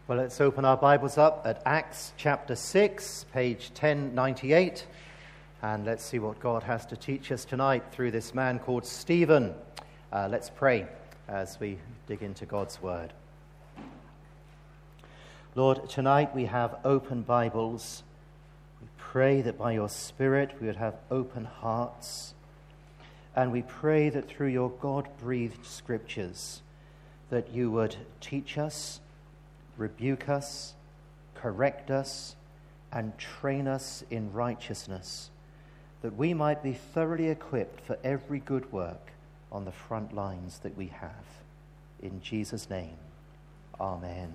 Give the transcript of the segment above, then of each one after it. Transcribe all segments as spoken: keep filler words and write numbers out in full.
Well, let's open our Bibles up at Acts chapter six, page ten ninety-eight, and let's see what God has to teach us tonight through this man called Stephen. Uh, let's pray as we dig into God's Word. Lord, tonight we have open Bibles. We pray that by your Spirit we would have open hearts, and we pray that through your God-breathed scriptures that you would teach us, rebuke us, correct us, and train us in righteousness, that we might be thoroughly equipped for every good work on the front lines that we have. In Jesus' name, amen.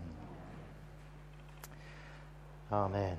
Amen.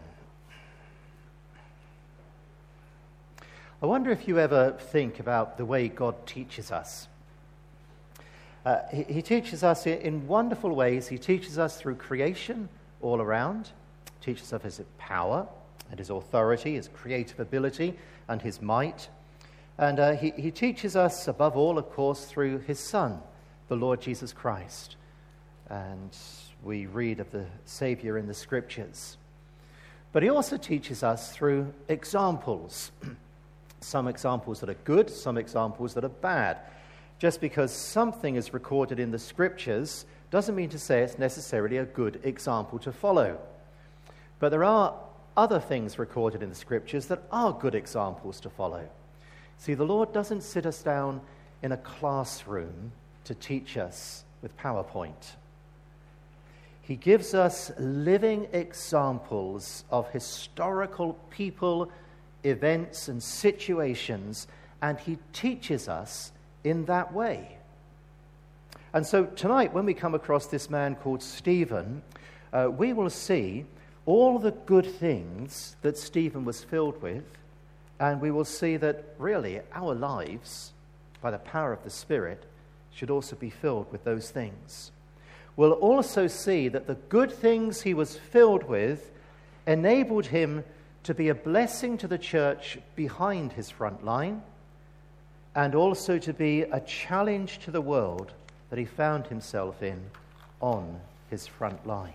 I wonder if you ever think about the way God teaches us. Uh, he, he teaches us in, in wonderful ways. He teaches us through creation all around. He teaches us his power and his authority, his creative ability and his might. And uh, he, he teaches us, above all, of course, through his Son, the Lord Jesus Christ. And we read of the Savior in the Scriptures. But he also teaches us through examples. Some examples that are good, some examples that are bad. Just because something is recorded in the Scriptures doesn't mean to say it's necessarily a good example to follow. But there are other things recorded in the Scriptures that are good examples to follow. See, the Lord doesn't sit us down in a classroom to teach us with PowerPoint. He gives us living examples of historical people, events, and situations, and he teaches us in that way. And so tonight, when we come across this man called Stephen, uh, we will see all the good things that Stephen was filled with, and we will see that really our lives, by the power of the Spirit, should also be filled with those things. We'll also see that the good things he was filled with enabled him to be a blessing to the church behind his front line, and also to be a challenge to the world that he found himself in on his front line.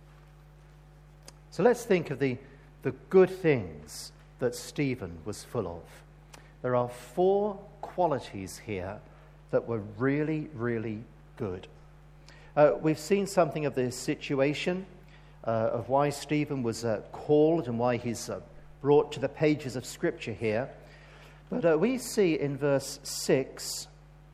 So let's think of the, the good things that Stephen was full of. There are four qualities here that were really, really good. Uh, we've seen something of the situation uh, of why Stephen was uh, called and why he's uh, brought to the pages of Scripture here. But uh, we see in verse six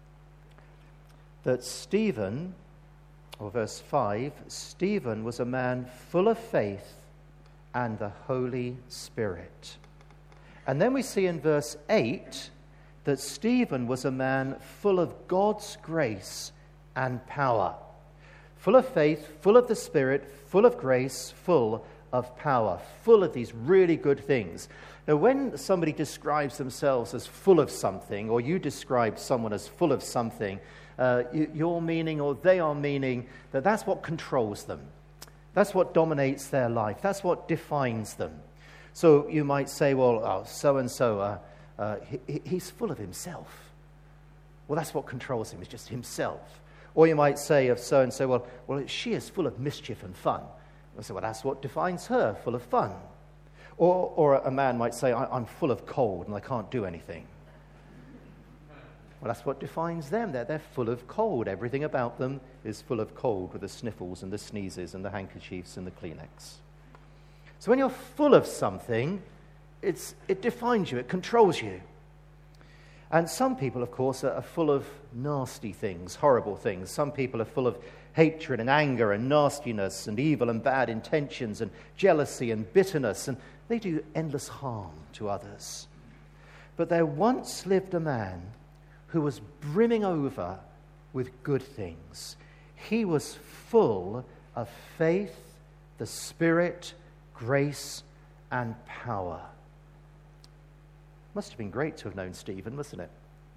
that Stephen, or verse five, Stephen was a man full of faith and the Holy Spirit. And then we see in verse eight that Stephen was a man full of God's grace and power. Full of faith, full of the Spirit, full of grace, full of power, full of these really good things. Now, when somebody describes themselves as full of something, or you describe someone as full of something, uh, you, you're meaning, or they are meaning, that that's what controls them. That's what dominates their life. That's what defines them. So you might say, well, oh, so-and-so, uh, uh, he, he's full of himself. Well, that's what controls him, is just himself. Or you might say of so-and-so, well, well, she is full of mischief and fun. I say, well, that's what defines her, full of fun. Or, or a man might say, I'm full of cold and I can't do anything. Well, that's what defines them. They're, they're full of cold. Everything about them is full of cold, with the sniffles and the sneezes and the handkerchiefs and the Kleenex. So when you're full of something, it's, it defines you, it controls you. And some people, of course, are full of nasty things, horrible things. Some people are full of hatred and anger and nastiness and evil and bad intentions and jealousy and bitterness, and they do endless harm to others. But there once lived a man who was brimming over with good things. He was full of faith, the Spirit, grace, and power. Must have been great to have known Stephen, mustn't it?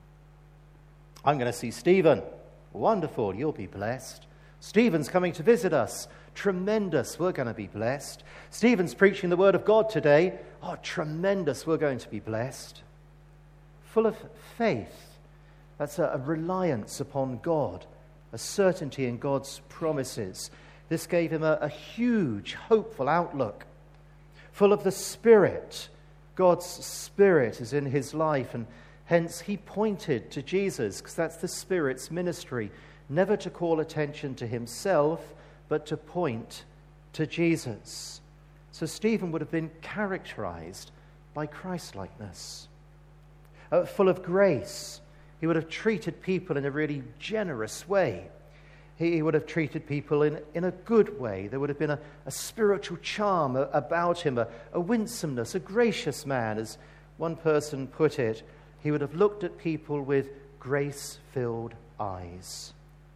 I'm going to see Stephen. Wonderful, you'll be blessed. Stephen's coming to visit us. Tremendous, we're going to be blessed. Stephen's preaching the word of God today. Oh, tremendous, we're going to be blessed. Full of faith. That's a, a reliance upon God, a certainty in God's promises. This gave him a, a huge, hopeful outlook. Full of the Spirit, God's Spirit is in his life, and hence he pointed to Jesus, because that's the Spirit's ministry, never to call attention to himself, but to point to Jesus. So Stephen would have been characterized by Christ-likeness. Uh, full of grace, he would have treated people in a really generous way. He, he would have treated people in, in a good way. There would have been a, a spiritual charm a, about him, a, a winsomeness, a gracious man. As one person put it, he would have looked at people with grace-filled eyes.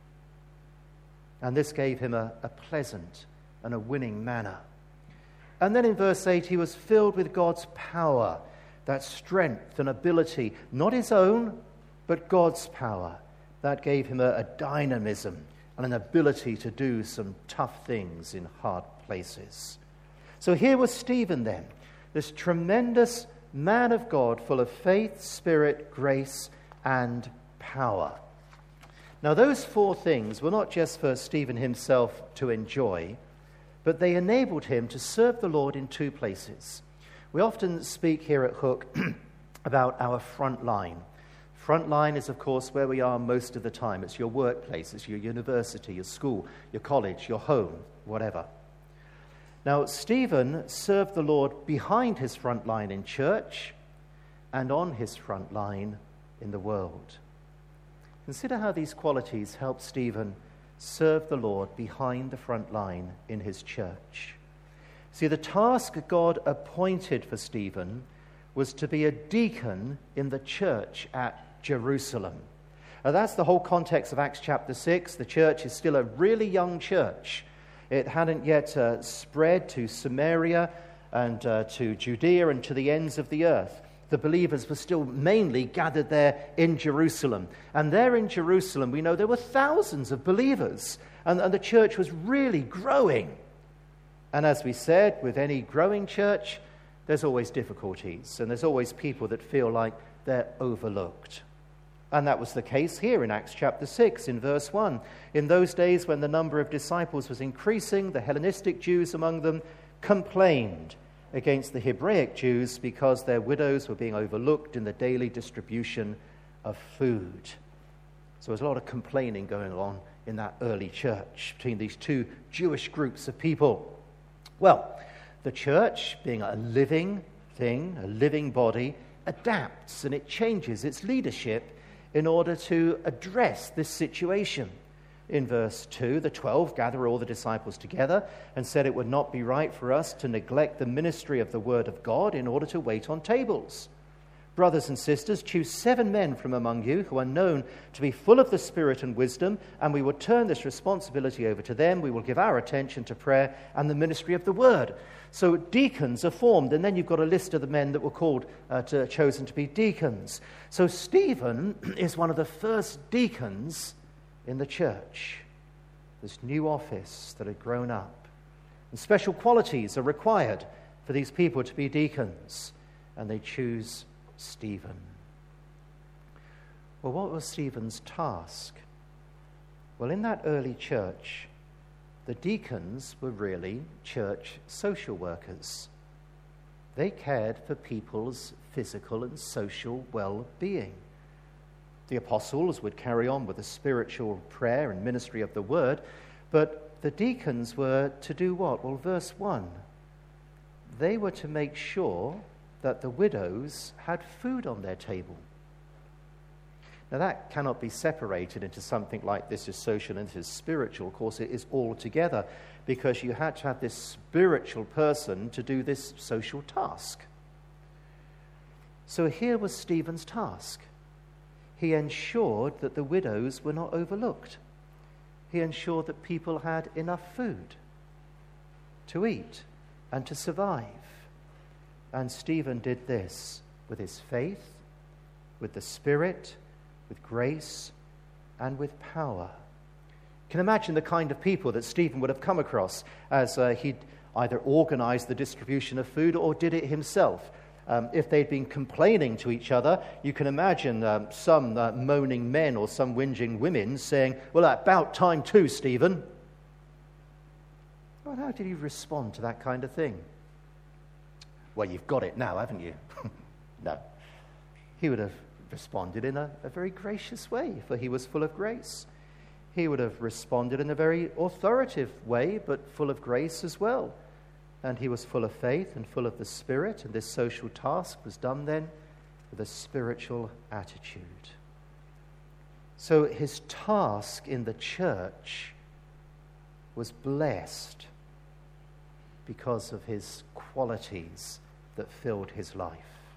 And this gave him a, a pleasant and a winning manner. And then in verse eight, he was filled with God's power, that strength and ability, not his own, but God's power. That gave him a, a dynamism and an ability to do some tough things in hard places. So here was Stephen then, this tremendous man of God, full of faith, spirit, grace, and power. Now those four things were not just for Stephen himself to enjoy, but they enabled him to serve the Lord in two places. We often speak here at Hook about our front line. Front line is, of course, where we are most of the time. It's your workplace, it's your university, your school, your college, your home, whatever. Now, Stephen served the Lord behind his front line in church and on his front line in the world. Consider how these qualities helped Stephen serve the Lord behind the front line in his church. See, the task God appointed for Stephen was to be a deacon in the church at Jerusalem. Now, that's the whole context of Acts chapter six. The church is still a really young church. It hadn't yet uh, spread to Samaria and uh, to Judea and to the ends of the earth. The believers were still mainly gathered there in Jerusalem. And there in Jerusalem, we know there were thousands of believers. And, and the church was really growing. And as we said, with any growing church, there's always difficulties. And there's always people that feel like they're overlooked. And that was the case here in Acts chapter six, in verse one. In those days when the number of disciples was increasing, the Hellenistic Jews among them complained against the Hebraic Jews because their widows were being overlooked in the daily distribution of food. So there's a lot of complaining going on in that early church between these two Jewish groups of people. Well, the church, being a living thing, a living body, adapts and it changes its leadership in order to address this situation. In verse two, the twelve gather all the disciples together and said it would not be right for us to neglect the ministry of the word of God in order to wait on tables. Brothers and sisters, choose seven men from among you who are known to be full of the Spirit and wisdom, and we will turn this responsibility over to them. We will give our attention to prayer and the ministry of the word. So deacons are formed, and then you've got a list of the men that were called, uh, to, chosen to be deacons. So Stephen is one of the first deacons in the church, this new office that had grown up. And special qualities are required for these people to be deacons, and they choose Stephen. Well, what was Stephen's task? Well, in that early church, the deacons were really church social workers. They cared for people's physical and social well-being. The apostles would carry on with the spiritual prayer and ministry of the word, but the deacons were to do what? Well, verse one, they were to make sure that the widows had food on their table. Now that cannot be separated into something like this is social and this is spiritual. Of course, it is all together, because you had to have this spiritual person to do this social task. So here was Stephen's task. He ensured that the widows were not overlooked. He ensured that people had enough food to eat and to survive. And Stephen did this with his faith, with the Spirit, with grace, and with power. You can imagine the kind of people that Stephen would have come across as uh, he'd either organized the distribution of food or did it himself. Um, if they'd been complaining to each other, you can imagine um, some uh, moaning men or some whinging women saying, well, about time too, Stephen. God, how did he respond to that kind of thing? Well, you've got it now, haven't you? No. He would have responded in a, a very gracious way, for he was full of grace. He would have responded in a very authoritative way, but full of grace as well. And he was full of faith and full of the Spirit, and this social task was done then with a spiritual attitude. So his task in the church was blessed because of his qualities that filled his life.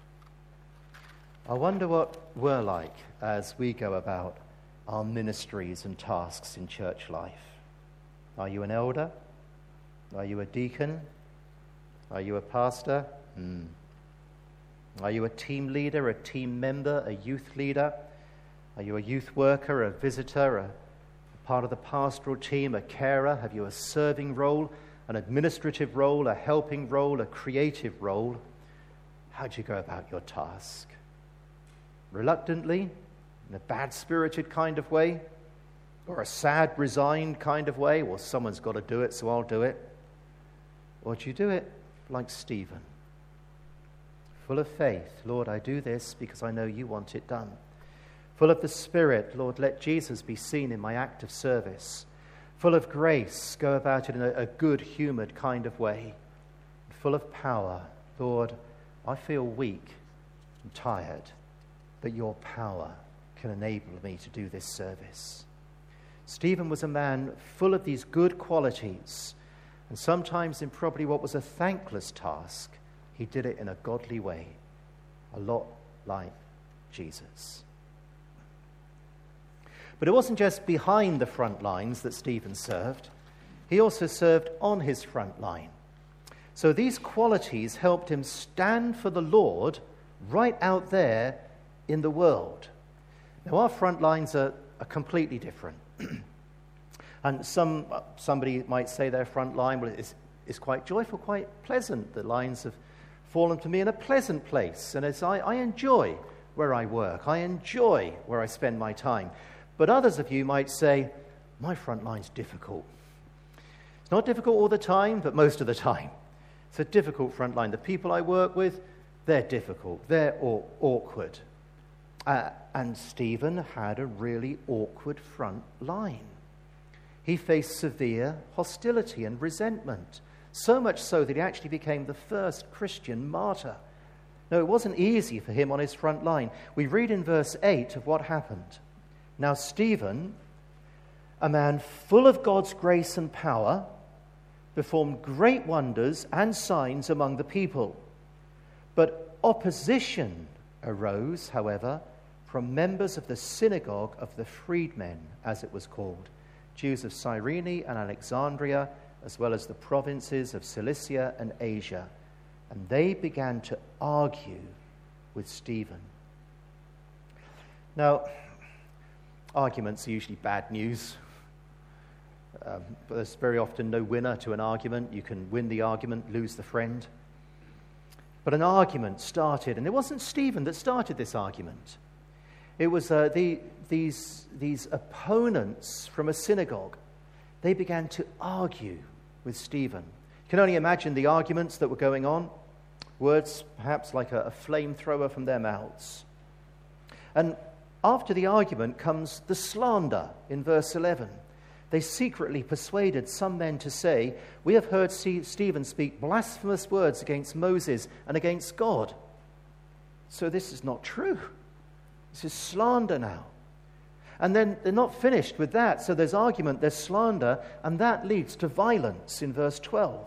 I wonder what we're like as we go about our ministries and tasks in church life. Are you an elder? Are you a deacon? Are you a pastor? Hmm. Are you a team leader, a team member, a youth leader? Are you a youth worker, a visitor, a part of the pastoral team, a carer? Have you a serving role, an administrative role, a helping role, a creative role? How do you go about your task? Reluctantly, in a bad-spirited kind of way, or a sad, resigned kind of way? Well, someone's got to do it, so I'll do it. Or do you do it like Stephen? Full of faith, Lord, I do this because I know you want it done. Full of the Spirit, Lord, let Jesus be seen in my act of service. Full of grace, go about it in a, a good-humored kind of way. Full of power, Lord, I feel weak and tired, but your power can enable me to do this service. Stephen was a man full of these good qualities, and sometimes in probably what was a thankless task, he did it in a godly way, a lot like Jesus. But it wasn't just behind the front lines that Stephen served. He also served on his front line. So these qualities helped him stand for the Lord right out there in the world. Now, our front lines are, are completely different. And some somebody might say their front line well, is, is quite joyful, quite pleasant. The lines have fallen to me in a pleasant place. And as I, I enjoy where I work. I enjoy where I spend my time. But others of you might say, my front line's difficult. It's not difficult all the time, but most of the time. It's a difficult front line. The people I work with, they're difficult. They're aw- awkward. Uh, and Stephen had a really awkward front line. He faced severe hostility and resentment, so much so that he actually became the first Christian martyr. No, it wasn't easy for him on his front line. We read in verse eight of what happened. Now Stephen, a man full of God's grace and power, performed great wonders and signs among the people. But opposition arose, however, from members of the synagogue of the freedmen, as it was called, Jews of Cyrene and Alexandria, as well as the provinces of Cilicia and Asia. And they began to argue with Stephen. Now, arguments are usually bad news. Um, but there's very often no winner to an argument. You can win the argument, lose the friend. But an argument started, and it wasn't Stephen that started this argument. It was uh, the, these, these opponents from a synagogue. They began to argue with Stephen. You can only imagine the arguments that were going on. Words perhaps like a, a flamethrower from their mouths. And after the argument comes the slander in verse eleven. They secretly persuaded some men to say, we have heard Stephen speak blasphemous words against Moses and against God. So this is not true. This is slander now. And then they're not finished with that. So there's argument, there's slander, and that leads to violence in verse twelve.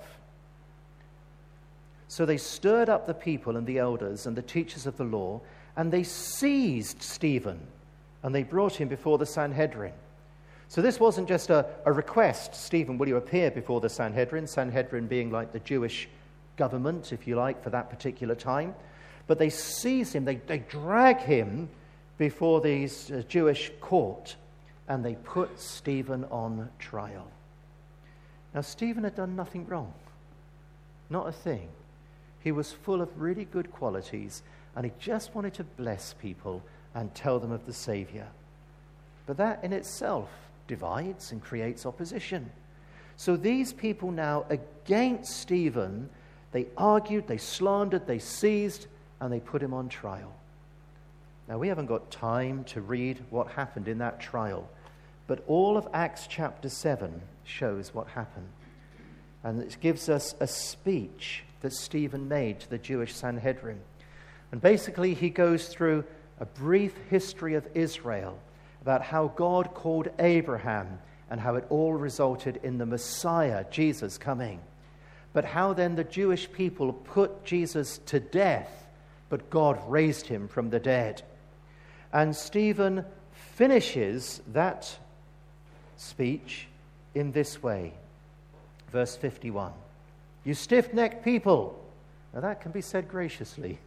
So they stirred up the people and the elders and the teachers of the law, and they seized Stephen, and they brought him before the Sanhedrin. So this wasn't just a, a request, Stephen, will you appear before the Sanhedrin? Sanhedrin being like the Jewish government, if you like, for that particular time. But they seize him, they, they drag him before this uh, Jewish court, and they put Stephen on trial. Now, Stephen had done nothing wrong. Not a thing. He was full of really good qualities, and he just wanted to bless people and tell them of the Savior. But that in itself divides and creates opposition. So these people now, against Stephen, they argued, they slandered, they seized, and they put him on trial. Now, we haven't got time to read what happened in that trial, but all of Acts chapter seven shows what happened. And it gives us a speech that Stephen made to the Jewish Sanhedrin. And basically, he goes through a brief history of Israel about how God called Abraham and how it all resulted in the Messiah, Jesus, coming. But how then the Jewish people put Jesus to death, but God raised him from the dead. And Stephen finishes that speech in this way. Verse fifty-one. You stiff-necked people. Now that can be said graciously.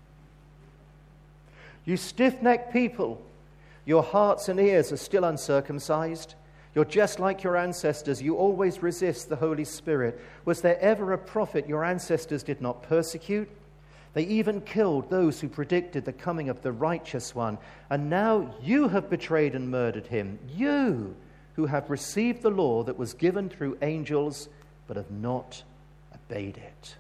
You stiff-necked people, your hearts and ears are still uncircumcised. You're just like your ancestors. You always resist the Holy Spirit. Was there ever a prophet your ancestors did not persecute? They even killed those who predicted the coming of the righteous one. And now you have betrayed and murdered him. You who have received the law that was given through angels, but have not obeyed it.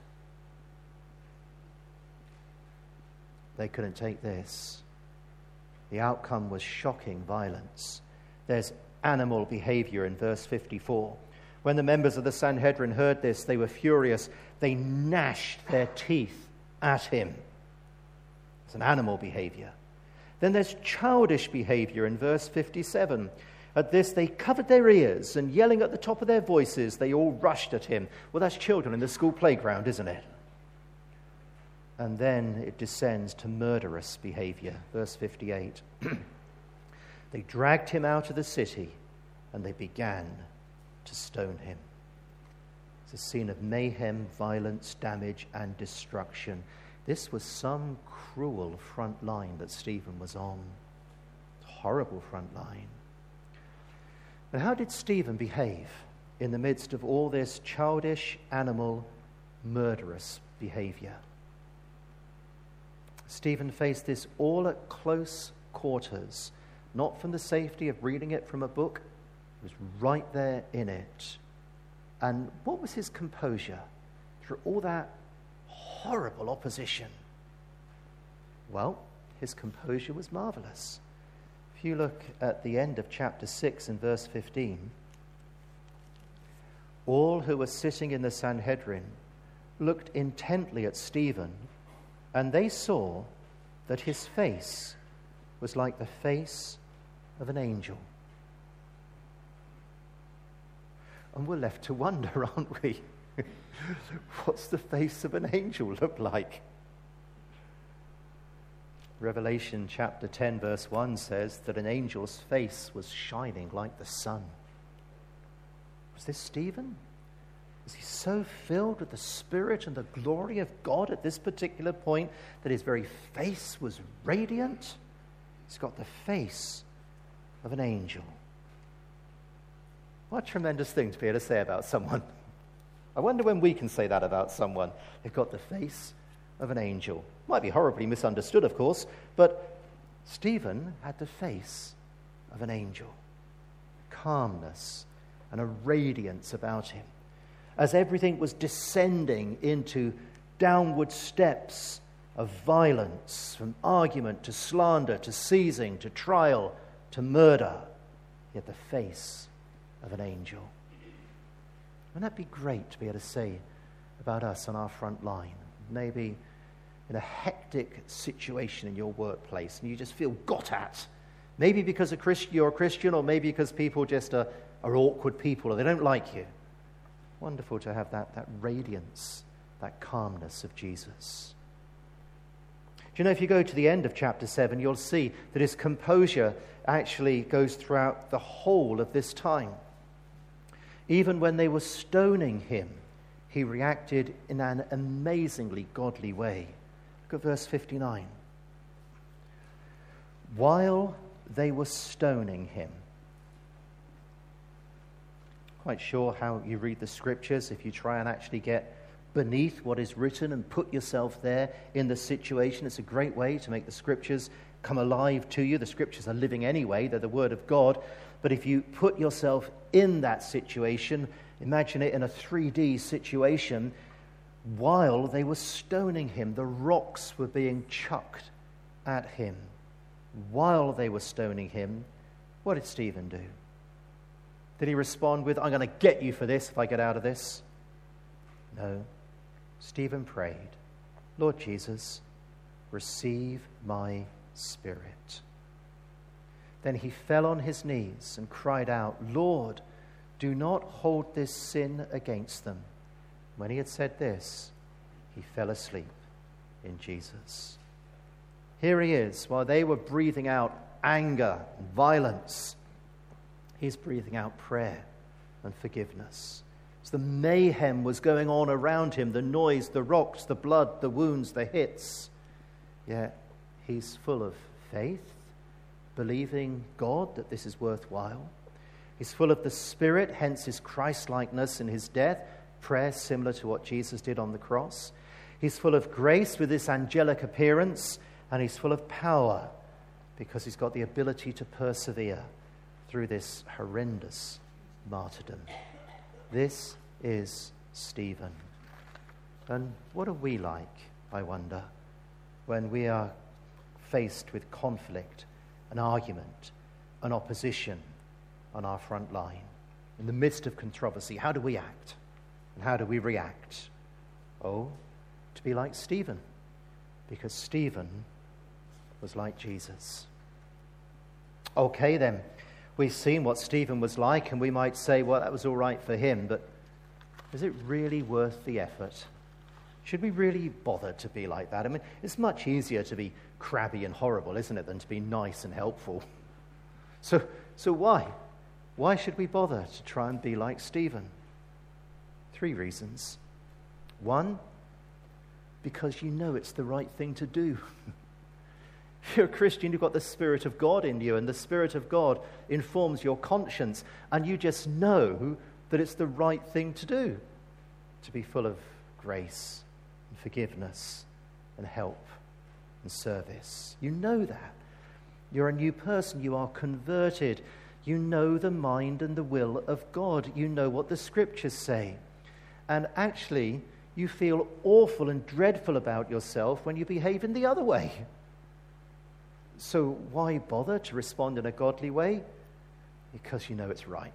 They couldn't take this. The outcome was shocking violence. There's animal behavior in verse fifty-four. When the members of the Sanhedrin heard this, they were furious. They gnashed their teeth at him. It's an animal behavior. Then there's childish behavior in verse fifty-seven. At this, they covered their ears, and yelling at the top of their voices, they all rushed at him. Well, that's children in the school playground, isn't it? And then it descends to murderous behavior. Verse fifty-eight. They dragged him out of the city, and they began to stone him. It's a scene of mayhem, violence, damage, and destruction. This was some cruel front line that Stephen was on. Horrible front line. But how did Stephen behave in the midst of all this childish, animal, murderous behavior? Stephen faced this all at close quarters, not from the safety of reading it from a book. He was right there in it. And what was his composure through all that horrible opposition? Well, his composure was marvelous. If you look at the end of chapter six and verse fifteen, all who were sitting in the Sanhedrin looked intently at Stephen, and they saw that his face was like the face of an angel. And we're left to wonder, aren't we? What's the face of an angel look like? Revelation chapter ten verse one says that an angel's face was shining like the sun. Was this Stephen? Was he so filled with the Spirit and the glory of God at this particular point that his very face was radiant? He's got the face of an angel. What a tremendous thing to be able to say about someone. I wonder when we can say that about someone. They've got the face of an angel. Might be horribly misunderstood, of course, but Stephen had the face of an angel. Calmness and a radiance about him. As everything was descending into downward steps of violence, from argument to slander to seizing to trial to murder, yet the face of an angel. Wouldn't that be great to be able to say about us on our front line? Maybe in a hectic situation in your workplace and you just feel got at. Maybe because a Christ- you're a Christian, or maybe because people just are, are awkward people or they don't like you. Wonderful to have that, that radiance, that calmness of Jesus. Do you know, if you go to the end of chapter seven, you'll see that his composure actually goes throughout the whole of this time. Even when they were stoning him, he reacted in an amazingly godly way. Look at verse fifty-nine. While they were stoning him. Quite sure how you read the scriptures if you try and actually get beneath what is written and put yourself there in the situation. It's a great way to make the scriptures come alive to you. The scriptures are living anyway, they're the word of God. But if you put yourself in that situation, Imagine it in a three D situation. While they were stoning him, the rocks were being chucked at him. While they were stoning him, what did Stephen do? Did he respond with, I'm going to get you for this if I get out of this? No. Stephen prayed, Lord Jesus, receive my spirit. Then he fell on his knees and cried out, Lord, do not hold this sin against them. When he had said this, he fell asleep in Jesus. Here he is, while they were breathing out anger and violence, he's breathing out prayer and forgiveness. So the mayhem was going on around him, the noise, the rocks, the blood, the wounds, the hits. Yet he's full of faith, believing God that this is worthwhile. He's full of the Spirit, hence his Christ-likeness in his death, prayer similar to what Jesus did on the cross. He's full of grace with this angelic appearance, and he's full of power because he's got the ability to persevere through this horrendous martyrdom. This is Stephen. And what are we like, I wonder, when we are faced with conflict, an argument, an opposition on our front line? In the midst of controversy, how do we act? And how do we react? Oh, to be like Stephen, because Stephen was like Jesus. Okay, then, we've seen what Stephen was like, and we might say, well, that was all right for him, but is it really worth the effort? Should we really bother to be like that? I mean, it's much easier to be crabby and horrible, isn't it, than to be nice and helpful? So, so why? Why should we bother to try and be like Stephen? Three reasons. One, because you know it's the right thing to do. If you're a Christian, you've got the Spirit of God in you, and the Spirit of God informs your conscience, and you just know that it's the right thing to do, to be full of grace and forgiveness and help and service. You know that. You're a new person. You are converted. You know the mind and the will of God. You know what the Scriptures say. And actually, you feel awful and dreadful about yourself when you behave in the other way. So why bother to respond in a godly way? Because you know it's right.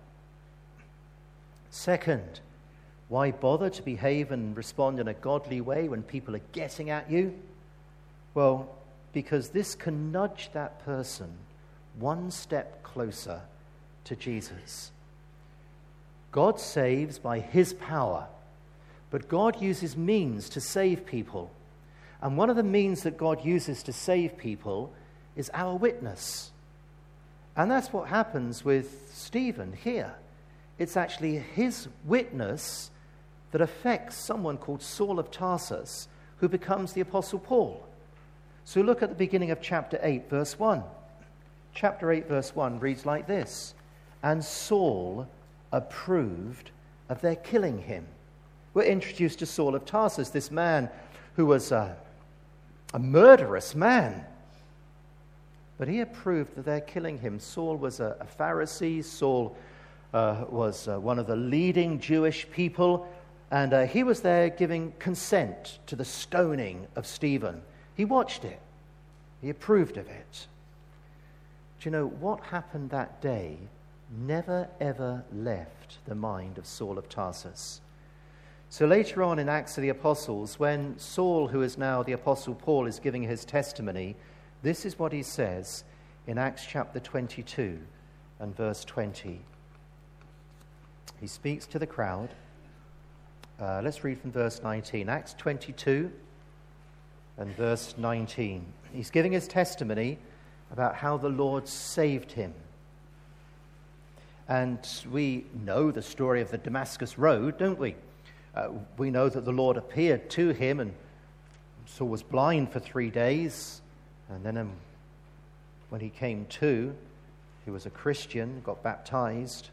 Second, why bother to behave and respond in a godly way when people are getting at you? Well, because this can nudge that person one step closer to Jesus. God saves by his power, but God uses means to save people. And one of the means that God uses to save people is our witness. And that's what happens with Stephen here. It's actually his witness that affects someone called Saul of Tarsus, who becomes the Apostle Paul. So look at the beginning of chapter eight, verse one. Chapter eight, verse one reads like this: And Saul approved of their killing him. We're introduced to Saul of Tarsus, this man who was a, a murderous man. But he approved of their killing him. Saul was a, a Pharisee. Saul uh, was uh, one of the leading Jewish people. And uh, he was there giving consent to the stoning of Stephen. He watched it. He approved of it. Do you know, what happened that day never ever left the mind of Saul of Tarsus. So later on in Acts of the Apostles, when Saul, who is now the Apostle Paul, is giving his testimony, this is what he says in Acts chapter twenty-two and verse twenty. He speaks to the crowd. Uh, let's read from verse nineteen. Acts twenty-two and verse nineteen. He's giving his testimony about how the Lord saved him. And we know the story of the Damascus Road, don't we? Uh, we know that the Lord appeared to him, and Saul was blind for three days. And then um, when he came to, he was a Christian, got baptized.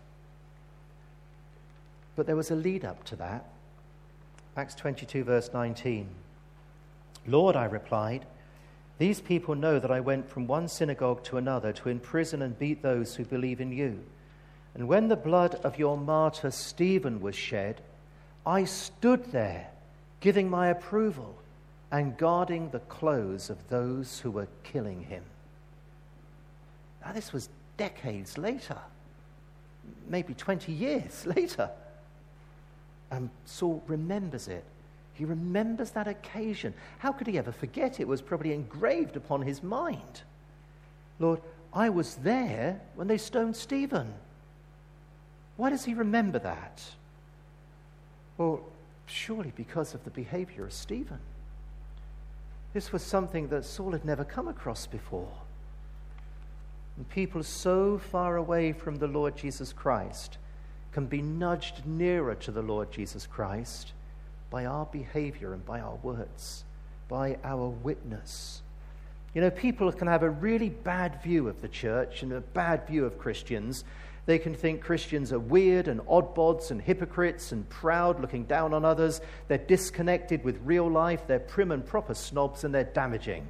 But there was a lead up to that. Acts twenty-two, verse nineteen. Lord, I replied, these people know that I went from one synagogue to another to imprison and beat those who believe in you. And when the blood of your martyr Stephen was shed, I stood there giving my approval and guarding the clothes of those who were killing him. Now, this was decades later, maybe twenty years later. And Saul remembers it. He remembers that occasion. How could he ever forget it? It was probably engraved upon his mind. Lord, I was there when they stoned Stephen. Why does he remember that? Well, surely because of the behavior of Stephen. This was something that Saul had never come across before. And people so far away from the Lord Jesus Christ can be nudged nearer to the Lord Jesus Christ by our behavior and by our words, by our witness. You know, people can have a really bad view of the church and a bad view of Christians. They can think Christians are weird and oddbods and hypocrites and proud, looking down on others. They're disconnected with real life. They're prim and proper snobs, and they're damaging.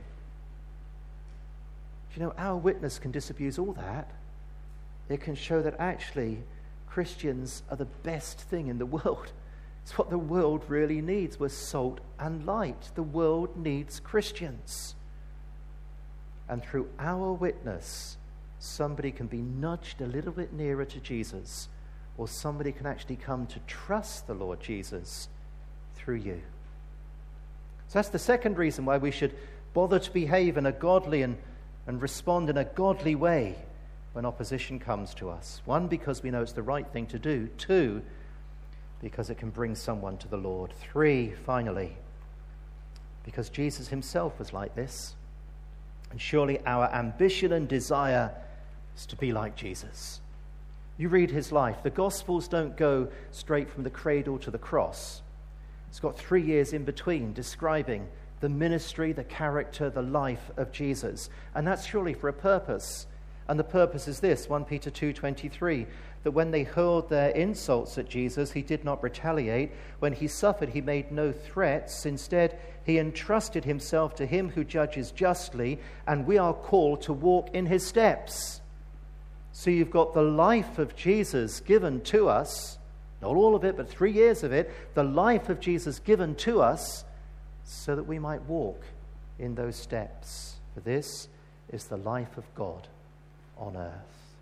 You know, our witness can disabuse all that. It can show that actually Christians are the best thing in the world. It's what the world really needs. We're salt and light. The world needs Christians. And through our witness, somebody can be nudged a little bit nearer to Jesus, or somebody can actually come to trust the Lord Jesus through you. So that's the second reason why we should bother to behave in a godly and, and respond in a godly way when opposition comes to us. One, because we know it's the right thing to do. Two, because it can bring someone to the Lord. Three, finally, because Jesus himself was like this. And surely our ambition and desire is to be like Jesus. You read his life. The Gospels don't go straight from the cradle to the cross. It's got three years in between describing the ministry, the character, the life of Jesus. And that's surely for a purpose. And the purpose is this, First Peter two twenty-three, that when they hurled their insults at Jesus, he did not retaliate. When he suffered, he made no threats. Instead, he entrusted himself to him who judges justly, and we are called to walk in his steps. So you've got the life of Jesus given to us, not all of it, but three years of it, the life of Jesus given to us so that we might walk in those steps. For this is the life of God on earth.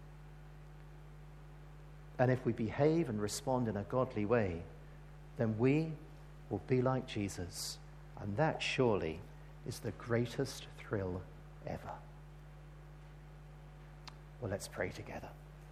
And if we behave and respond in a godly way, then we will be like Jesus. And that surely is the greatest thrill ever. Well, let's pray together.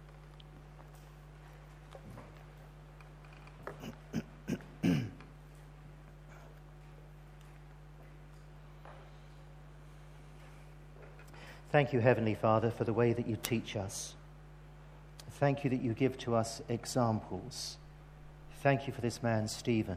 Thank you, Heavenly Father, for the way that you teach us. Thank you that you give to us examples. Thank you for this man, Stephen,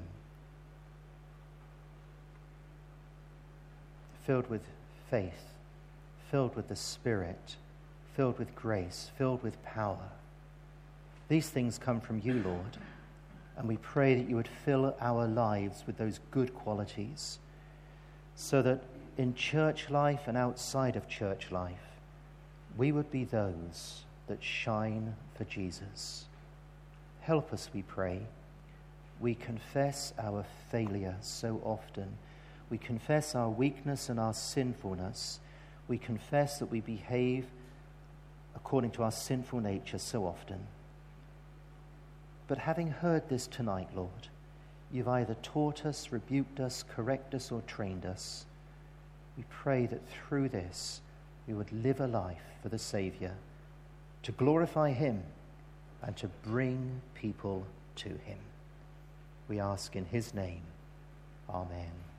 filled with faith, filled with the Spirit, filled with grace, filled with power. These things come from you, Lord, and we pray that you would fill our lives with those good qualities so that in church life and outside of church life, we would be those that shine for Jesus. Help us, we pray. We confess our failure so often. We confess our weakness and our sinfulness. We confess that we behave according to our sinful nature so often. But having heard this tonight, Lord, you've either taught us, rebuked us, corrected us, or trained us. We pray that through this we would live a life for the Savior, to glorify him and to bring people to him. We ask in his name. Amen.